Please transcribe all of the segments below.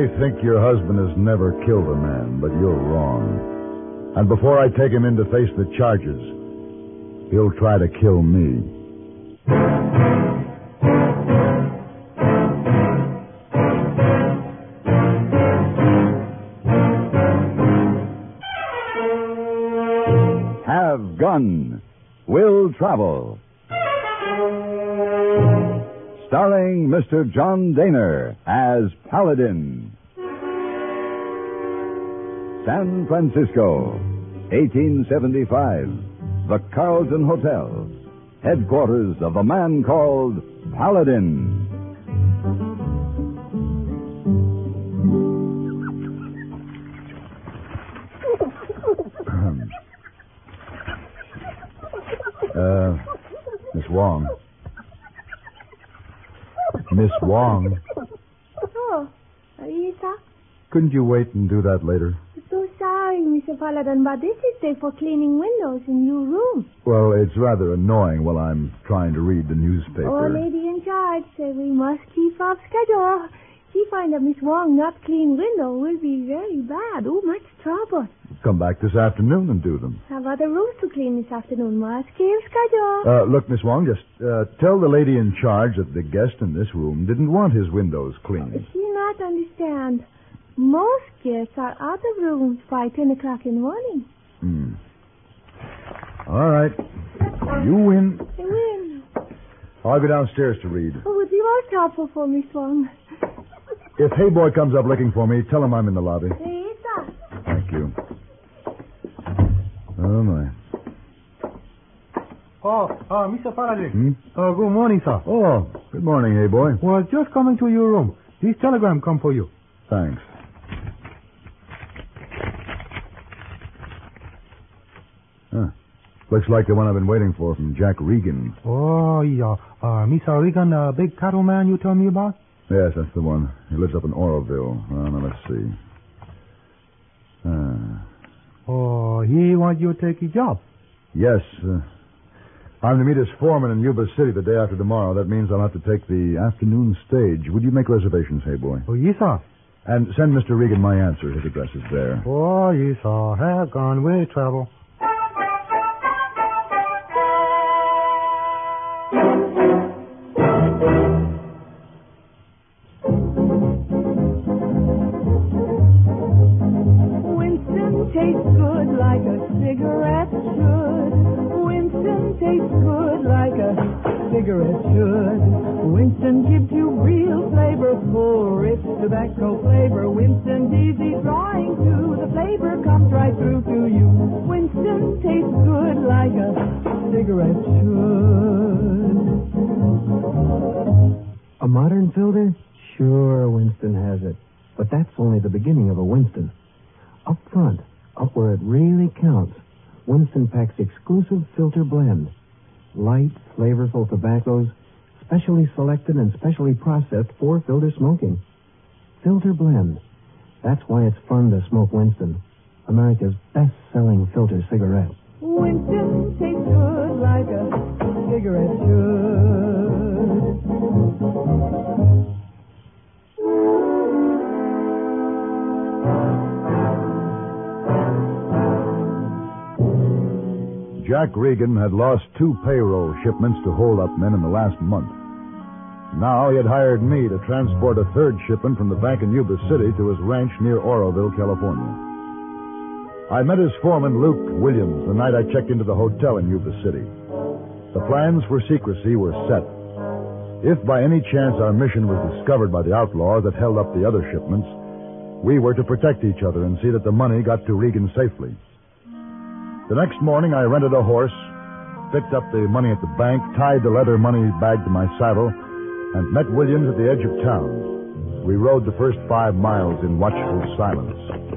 I think your husband has never killed a man, but you're wrong. And before I take him in to face the charges, he'll try to kill me. Have Gun, Will Travel. Starring Mr. John Daner as Paladin. San Francisco, 1875. The Carlton Hotel, headquarters of a man called Paladin. Miss Wong. Miss Wong. Oh, Isa? Couldn't you wait and do that later? I'm so sorry, Mr. Paladin, but this is day for cleaning windows in your room. Well, it's rather annoying while I'm trying to read the newspaper. Our lady in charge said we must keep up schedule. She find that Miss Wong not clean window will be very bad. Oh, much trouble. Come back this afternoon and do them. Have other rooms to clean this afternoon. Must keep schedule. Look, Miss Wong, just tell the lady in charge that the guest in this room didn't want his windows cleaned. She not understand. Most guests are out of rooms by 10 o'clock in the morning. All right. You win. I win. I'll go downstairs to read. Oh, would you most helpful for Miss Wong? If Hey Boy comes up looking for me, tell him I'm in the lobby. Hey, Isa. Thank you. Oh, my. Mr. Paladin. Good morning, sir. Oh, good morning, Hey Boy. Was just coming to your room. This telegram come for you. Thanks. Looks like the one I've been waiting for from Jack Regan. Oh, yeah. Mr. Regan, big cattleman you told me about? Yes, that's the one. He lives up in Oroville. Now, let's see. He wants you to take his job. Yes. I'm to meet his foreman in Yuba City the day after tomorrow. That means I'll have to take the afternoon stage. Would you make reservations, Hey Boy? Oh, yes, sir. And send Mr. Regan my answer. His address is there. Oh, yes, sir. Have gone with travel. Tastes good like a cigarette should. Winston tastes good like a cigarette should. Winston gives you real flavor, full, rich tobacco flavor. Winston's easy drawing too. The flavor comes right through to you. Winston tastes good like a cigarette should. A modern filter? Sure, Winston has it. But that's only the beginning of a Winston. Up front, up where it really counts, Winston packs exclusive filter blend. Light, flavorful tobaccos, specially selected and specially processed for filter smoking. Filter blend. That's why it's fun to smoke Winston, America's best-selling filter cigarette. Winston tastes good like a cigarette should. Jack Regan had lost 2 payroll shipments to hold-up men in the last month. Now he had hired me to transport a 3rd shipment from the bank in Yuba City to his ranch near Oroville, California. I met his foreman, Luke Williams, the night I checked into the hotel in Yuba City. The plans for secrecy were set. If by any chance our mission was discovered by the outlaw that held up the other shipments, we were to protect each other and see that the money got to Regan safely. The next morning, I rented a horse, picked up the money at the bank, tied the leather money bag to my saddle, and met Williams at the edge of town. We rode the first 5 miles in watchful silence.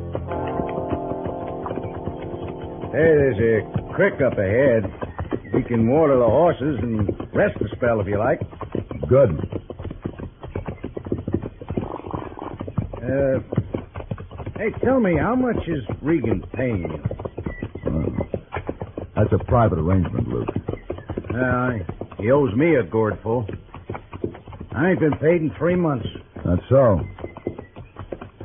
Hey, there's a creek up ahead. We can water the horses and rest a spell if you like. Good. Hey, tell me, how much is Regan paying you? That's a private arrangement, Luke. He owes me a gourdful. I ain't been paid in 3 months. That's so.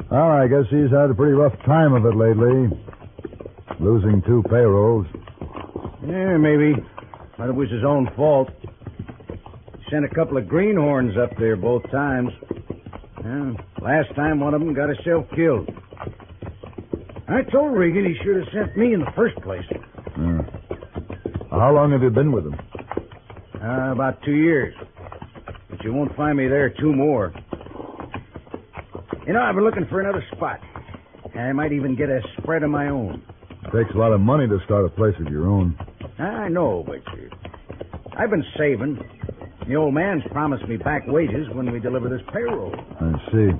Well, I guess he's had a pretty rough time of it lately. Losing 2 payrolls. Yeah, maybe. But it was his own fault. Sent a couple of greenhorns up there both times. Yeah, last time one of them got himself killed. I told Regan he should have sent me in the first place. How long have you been with him? About 2 years. But you won't find me there 2 more. You know, I've been looking for another spot. I might even get a spread of my own. Takes a lot of money to start a place of your own. I know, but I've been saving. The old man's promised me back wages when we deliver this payroll. I see.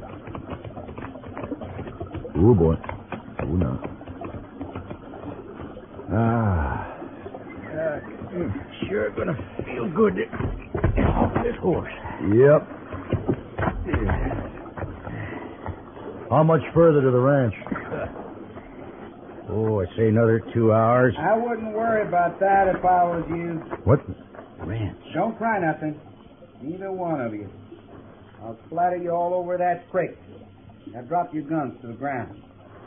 Ooh, boy. Ooh, now. Sure gonna feel good off this horse. Yep. How much further to the ranch? Oh, I say another 2 hours. I wouldn't worry about that if I was you. What? Ranch. Don't cry nothing. Neither one of you. I'll splatter you all over that creek. Now drop your guns to the ground.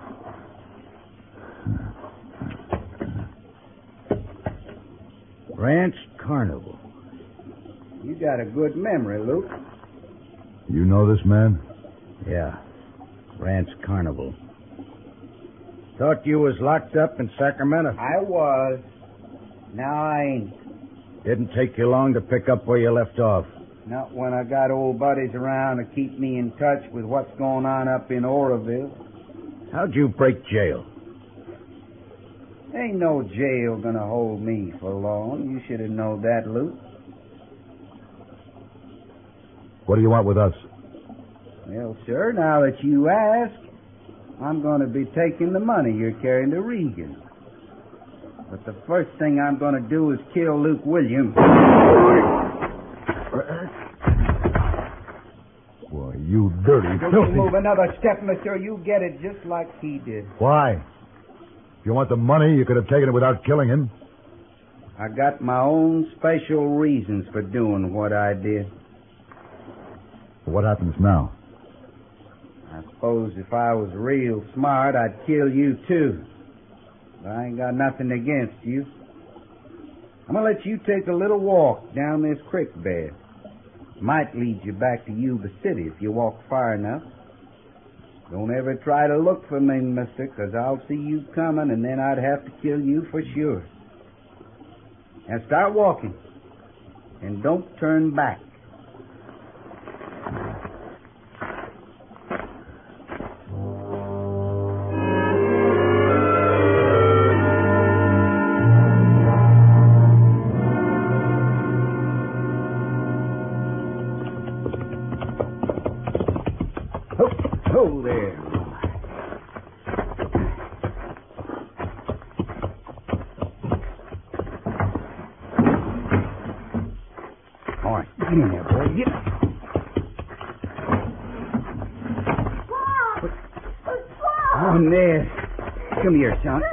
Ranch Carnival. You got a good memory, Luke. You know this man? Yeah. Ranch Carnival. Thought you was locked up in Sacramento. I was. Now I ain't. Didn't take you long to pick up where you left off. Not when I got old buddies around to keep me in touch with what's going on up in Oroville. How'd you break jail? Ain't no jail gonna hold me for long. You should have known that, Luke. What do you want with us? Well, sir, now that you ask, I'm going to be taking the money you're carrying to Regan. But the first thing I'm going to do is kill Luke Williams. Boy, you dirty, Don't filthy... you move another step, mister. You get it just like he did. Why? If you want the money, you could have taken it without killing him. I got my own special reasons for doing what I did. What happens now? I suppose if I was real smart, I'd kill you, too. But I ain't got nothing against you. I'm going to let you take a little walk down this creek bed. Might lead you back to Yuba City if you walk far enough. Don't ever try to look for me, mister, because I'll see you coming, and then I'd have to kill you for sure. Now start walking, and don't turn back. Oh, there. All right, get in there, boy. Get. Oh, Ned. Come here, son.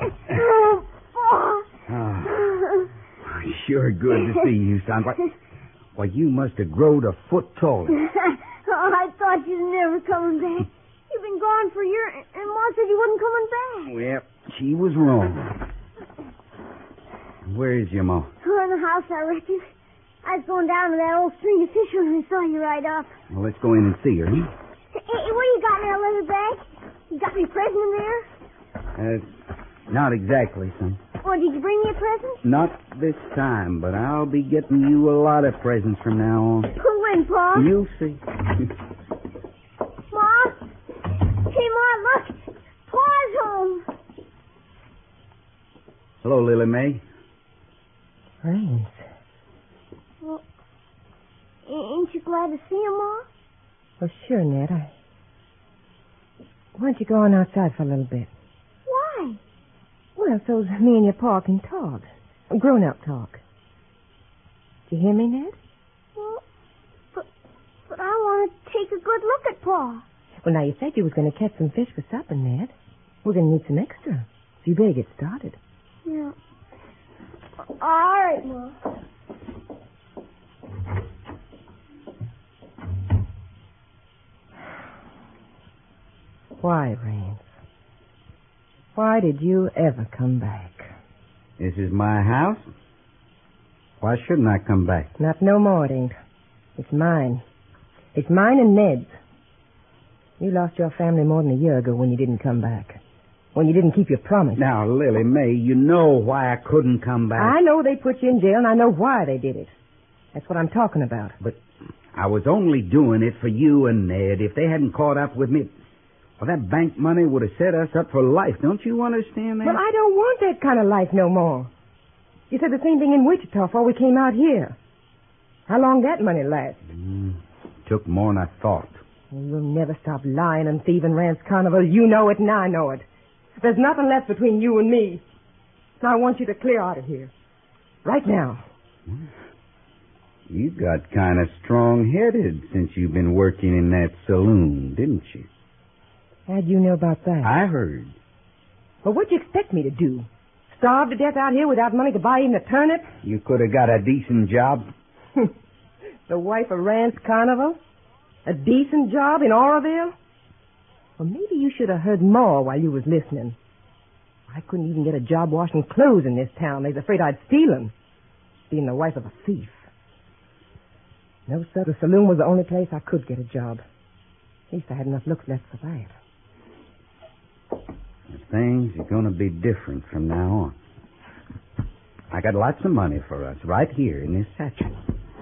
Oh, sure good to see you, son. Why, you must have growed a foot taller. I thought you was never coming back. You've been gone for a year, and Ma said you wasn't coming back. Well, she was wrong. Where is your ma? Oh, in the house, I reckon. I was going down to that old string of fish when I saw you right off. Well, let's go in and see her, huh? Hey, what do you got in that leather bag? You got me a present in there? Not exactly, son. Well, did you bring me a present? Not this time, but I'll be getting you a lot of presents from now on. When, Pa? You'll see. Ma? Hey, Ma, look. Pa's home. Hello, Lily Mae. Rains. Well, ain't you glad to see him, Ma? Well, sure, Ned. Why don't you go on outside for a little bit? Why? Well, so me and your pa can talk. Grown-up talk. Did you hear me, Ned? Well, but I want to take a good look at Pa. Well, now, you said you was going to catch some fish for supper, Ned. We're going to need some extra. So you better get started. Yeah. All right, Ma. Why, Rains? Why did you ever come back? This is my house. Why shouldn't I come back? Not no more, it ain't. It's mine. It's mine and Ned's. You lost your family more than a year ago when you didn't come back. When you didn't keep your promise. Now, Lily May, you know why I couldn't come back. I know they put you in jail, and I know why they did it. That's what I'm talking about. But I was only doing it for you and Ned. If they hadn't caught up with me, well, that bank money would have set us up for life. Don't you understand that? Well, I don't want that kind of life no more. You said the same thing in Wichita before we came out here. How long that money last? Took more than I thought. You'll never stop lying and thieving, Rance Carnival. You know it and I know it. There's nothing left between you and me. Now I want you to clear out of here. Right now. You got kind of strong-headed since you've been working in that saloon, didn't you? How'd you know about that? I heard. Well, what'd you expect me to do? Starve to death out here without money to buy even a turnip? You could have got a decent job. The wife of Rance Carnival? A decent job in Oroville? Well, maybe you should have heard more while you was listening. I couldn't even get a job washing clothes in this town. They was afraid I'd steal them, being the wife of a thief. No, sir, the saloon was the only place I could get a job. At least I had enough looks left for that. Things are going to be different from now on. I got lots of money for us right here in this satchel.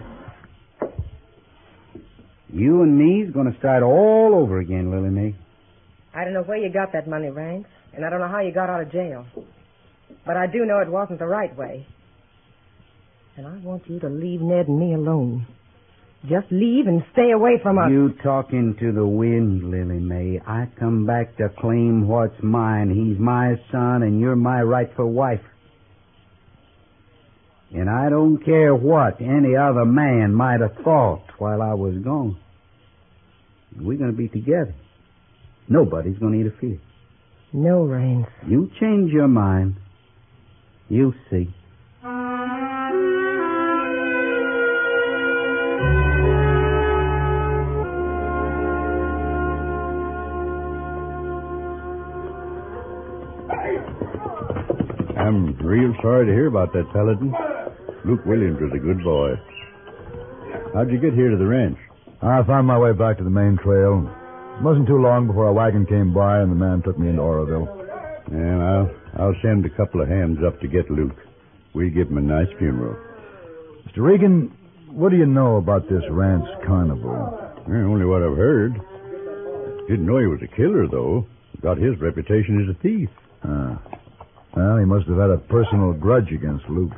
You and me's going to start all over again, Lily Mae. I don't know where you got that money, Rance, and I don't know how you got out of jail. But I do know it wasn't the right way. And I want you to leave Ned and me alone. Just leave and stay away from us. You talking to the wind, Lily Mae. I come back to claim what's mine. He's my son, and you're my rightful wife. And I don't care what any other man might have thought while I was gone. We're going to be together. Nobody's going to interfere. No, Rains. You change your mind. You'll see. I'm real sorry to hear about that, Paladin. Luke Williams was a good boy. How'd you get here to the ranch? I found my way back to the main trail. It wasn't too long before a wagon came by and the man took me into Oroville. Yeah, I'll send a couple of hands up to get Luke. We give him a nice funeral. Mr. Regan, what do you know about this Rance Carnival? Only what I've heard. Didn't know he was a killer, though. Got his reputation as a thief. Well, he must have had a personal grudge against Luke.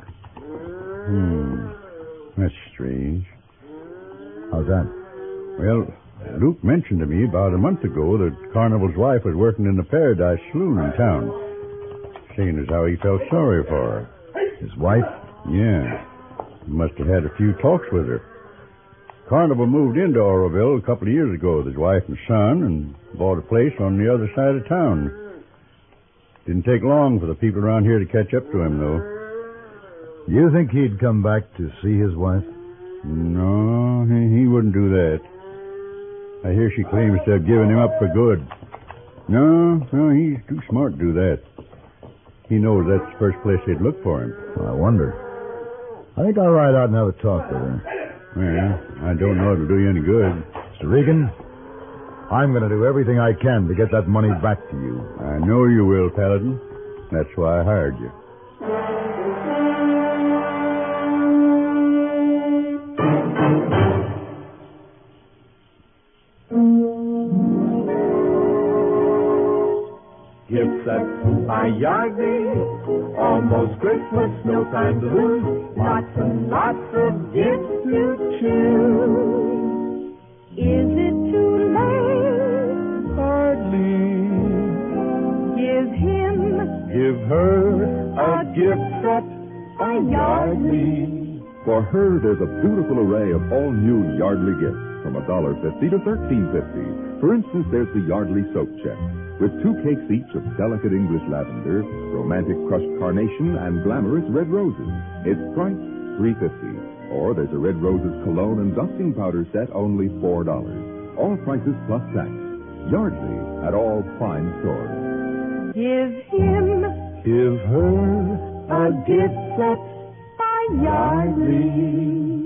That's strange. How's that? Well, Luke mentioned to me about a month ago that Carnival's wife was working in the Paradise Saloon in town. Saying as how he felt sorry for her. His wife? Yeah. He must have had a few talks with her. Carnival moved into Oroville a couple of years ago with his wife and son and bought a place on the other side of town. Didn't take long for the people around here to catch up to him, though. You think he'd come back to see his wife? No, he wouldn't do that. I hear she claims to have given him up for good. No, he's too smart to do that. He knows that's the first place they'd look for him. I wonder. I think I'll ride out and have a talk with her. Well, I don't know it'll do you any good. Mr. Regan, I'm going to do everything I can to get that money back to you. I know you will, Paladin. That's why I hired you. Gifts at my Yardie, almost Christmas, no time to lose. Lots and lots of gifts to choose. Is it too late? Hardly. Give him, Give her a gift set by Yardley. For her, there's a beautiful array of all-new Yardley gifts from $1.50 to $13.50. For instance, there's the Yardley Soap Check with 2 cakes each of delicate English lavender, romantic crushed carnation, and glamorous red roses. It's priced $3.50. Or there's a Red Roses cologne and dusting powder set, only $4. All prices plus tax. Yardley at all fine stores. Give him, Give her a gift set by Yardley.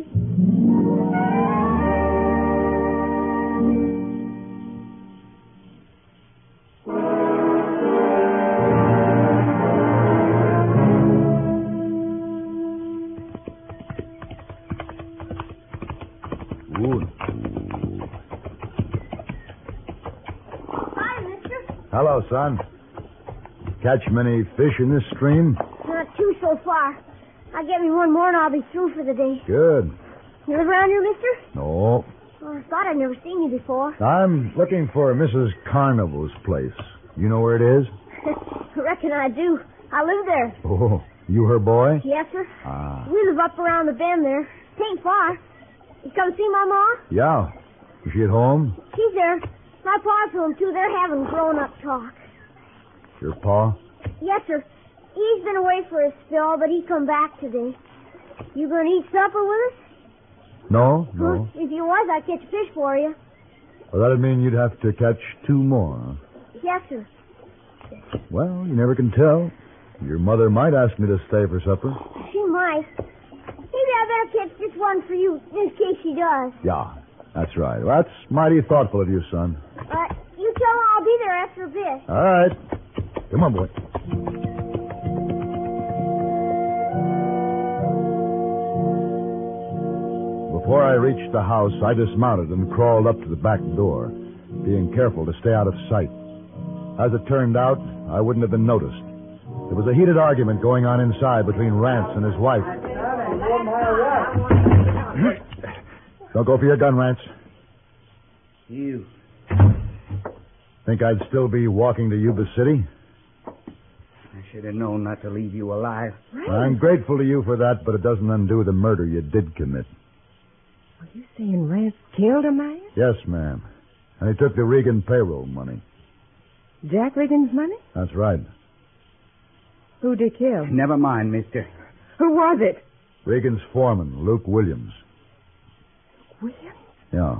Hi, mister. Hello, son. Catch many fish in this stream? Not two so far. I'll get me one more and I'll be through for the day. Good. You live around here, mister? No. Oh, I thought I'd never seen you before. I'm looking for Mrs. Carnival's place. You know where it is? Reckon I do. I live there. Oh, you her boy? Yes, sir. Ah. We live up around the bend there. It ain't far. You come see my ma? Yeah. Is she at home? She's there. My pa's home, too. They're having grown-up talk. Your pa? Yes, sir. He's been away for a spell, but he come back today. You gonna eat supper with us? No. Well, if you was, I'd catch fish for you. Well, that'd mean you'd have to catch 2 more. Huh? Yes, sir. Well, you never can tell. Your mother might ask me to stay for supper. She might. Maybe I better catch this one for you, in case she does. Yeah, that's right. Well, that's mighty thoughtful of you, son. You tell her I'll be there after a bit. All right. Come on, boy. Before I reached the house, I dismounted and crawled up to the back door, being careful to stay out of sight. As it turned out, I wouldn't have been noticed. There was a heated argument going on inside between Rance and his wife. Don't go for your gun, Rance. You. Think I'd still be walking to Yuba City? I should have known not to leave you alive. Right. I'm grateful to you for that, but it doesn't undo the murder you did commit. Are you saying Rance killed a man? Yes, ma'am. And he took the Regan payroll money. Jack Regan's money? That's right. Who'd he kill? Never mind, mister. Who was it? Regan's foreman, Luke Williams. Williams? Yeah.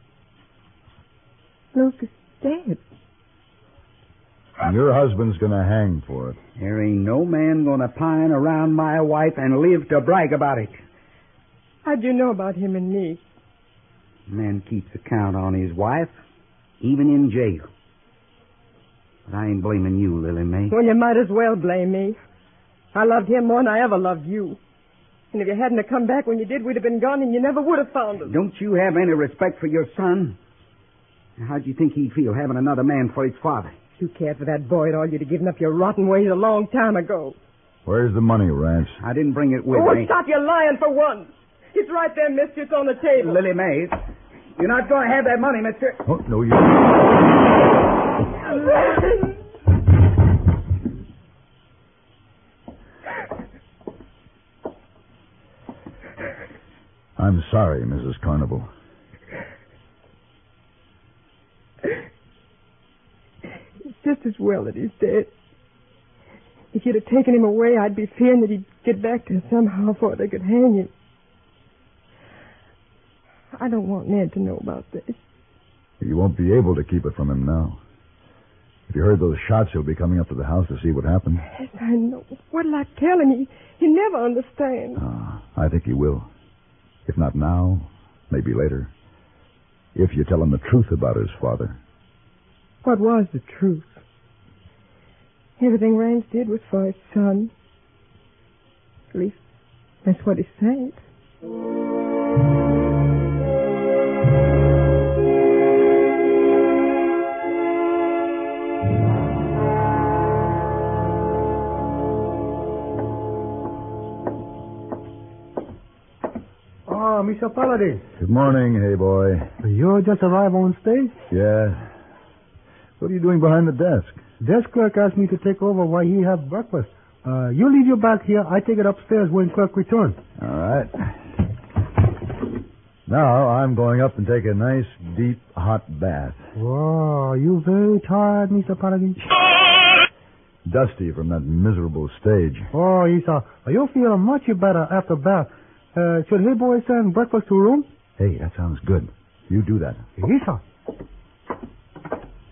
Luke is dead. And your husband's going to hang for it. There ain't no man gonna pine around my wife and live to brag about it. How'd you know about him and me? Man keeps account on his wife, even in jail. But I ain't blaming you, Lily Mae. Well, you might as well blame me. I loved him more than I ever loved you. And if you hadn't have come back when you did, we'd have been gone and you never would have found us. Don't you have any respect for your son? How'd you think he'd feel having another man for his father? If you cared for that boy at all, you'd have given up your rotten ways a long time ago. Where's the money, Rance? I didn't bring it with me. Stop your lying for once. It's right there, mister. It's on the table. Lily Mae, you're not going to have that money, mister. Oh, no, you... I'm sorry, Mrs. Carnival. It's just as well that he's dead. If you'd have taken him away, I'd be fearing that he'd get back to us somehow before they could hang him. I don't want Ned to know about this. You won't be able to keep it from him now. If you heard those shots, he'll be coming up to the house to see what happened. Yes, I know. What'll I tell him? He'll never understand. I think he will. If not now, maybe later. If you tell him the truth about his father. What was the truth? Everything Rance did was for his son. At least, that's what he said. Oh, Mr. Paladin. Good morning, hey boy. You just arrived on stage? Yeah. What are you doing behind the desk? Desk clerk asked me to take over while he have breakfast. You leave your bag here. I take it upstairs when clerk returns. All right. Now I'm going up and take a nice, deep, hot bath. Oh, you very tired, Mr. Paladin? Dusty from that miserable stage. Oh, Isa, you feel much better after bath. Should hey boy send breakfast to room? Hey, that sounds good. You do that. Isa.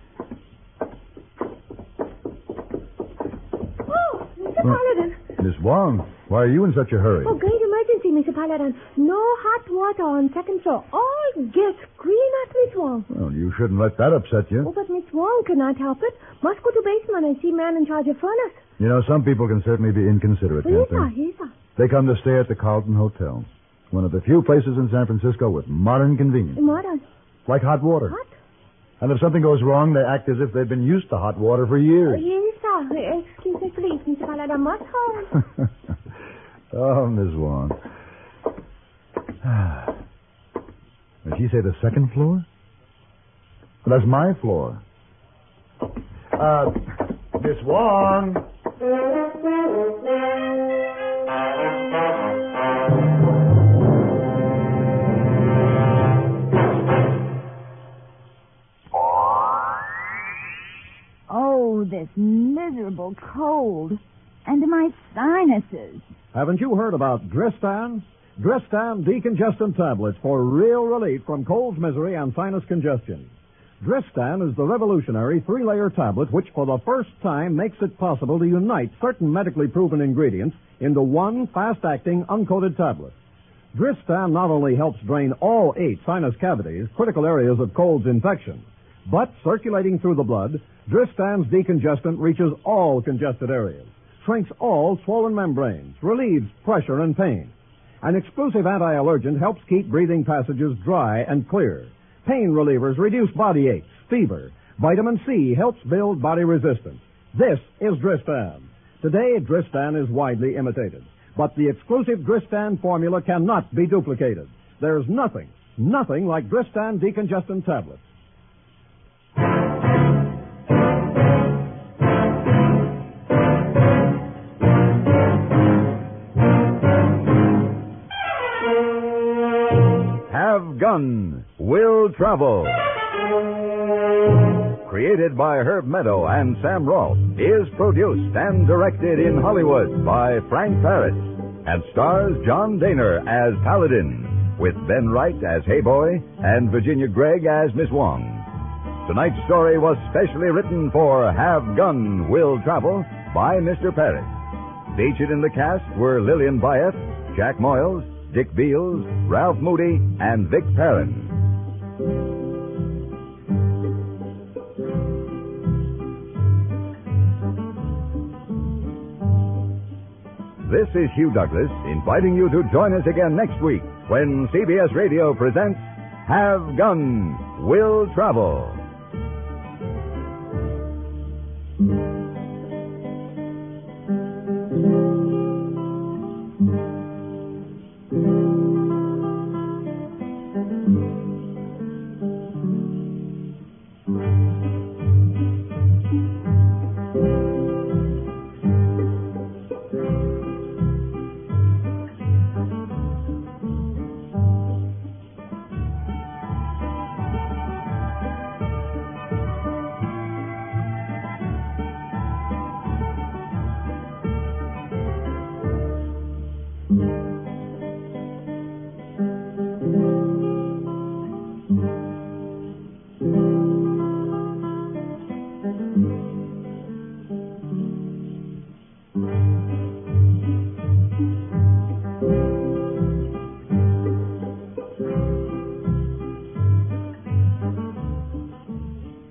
Paladin. Miss Wong, why are you in such a hurry? Oh, great emergency, Mr. Paladin. No hot water on second floor. All guests scream at Miss Wong. Well, you shouldn't let that upset you. Oh, but Miss Wong cannot help it. Must go to basement and see man in charge of furnace. You know, some people can certainly be inconsiderate, can't they? Yes, sir. They come to stay at the Carlton Hotel, one of the few places in San Francisco with modern convenience. Modern? Like hot water. What? And if something goes wrong, they act as if they've been used to hot water for years. Yes, sir. Excuse me, please, Mr. Paladin. Must hold. Oh, Miss Wong. Did she say the second floor? Well, that's my floor. Miss Wong. Oh, this miserable cold. And my sinuses. Haven't you heard about Dristan? Dristan decongestant tablets for real relief from cold misery and sinus congestion. Dristan is the revolutionary 3-layer tablet which for the first time makes it possible to unite certain medically proven ingredients into one fast-acting uncoated tablet. Dristan not only helps drain all 8 sinus cavities, critical areas of cold's infection, but circulating through the blood, Dristan's decongestant reaches all congested areas, shrinks all swollen membranes, relieves pressure and pain. An exclusive anti-allergent helps keep breathing passages dry and clear. Pain relievers reduce body aches, fever. Vitamin C helps build body resistance. This is Dristan. Today, Dristan is widely imitated, but the exclusive Dristan formula cannot be duplicated. There's nothing like Dristan decongestant tablets. Have Gun, Will Travel. Created by Herb Meadow and Sam Rolfe, is produced and directed in Hollywood by Frank Paris and stars John Daner as Paladin, with Ben Wright as Hey Boy and Virginia Gregg as Miss Wong. Tonight's story was specially written for Have Gun, Will Travel by Mr. Paris. Featured in the cast were Lillian Bayeth, Jack Moyles, Dick Beals, Ralph Moody, and Vic Perrin. This is Hugh Douglas inviting you to join us again next week when CBS Radio presents Have Gun, Will Travel.